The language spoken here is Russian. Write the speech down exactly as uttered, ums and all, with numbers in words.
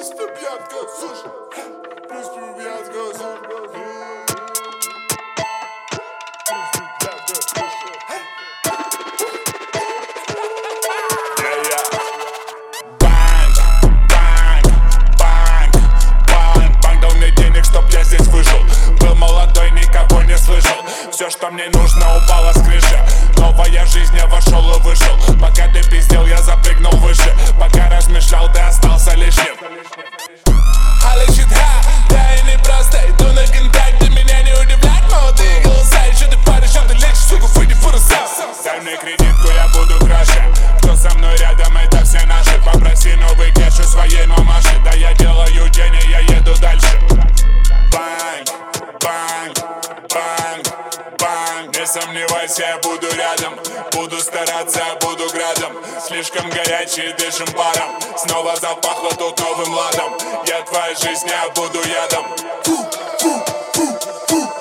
принципе, пьянка, слушай. В принципе, пьянка, слушай. Все, что мне нужно, упало с крыши. Новая жизнь, я вошел и вышел. Пока ты пиздел, я запрыгнул выше. Пока размышлял, ты остался лишним. Холли shit high, да и не просто. Иду на контакт, ты меня не удивляет. Молодые голоса, еще ты паришь, что ты лечишь, сука, выйди фурса. Дай мне кредитку, я буду краше. Кто со мной рядом, это все наши. Попроси новый кэш у своей мамаши. Да я делаю день, и я еду дальше. Бang, bang, bang. Не сомневайся, я буду рядом. Буду стараться, буду градом. Слишком горячий, дышим паром. Снова запахло тут новым ладом. Я твоя жизнь, я буду ядом. Фу, фу, фу, фу.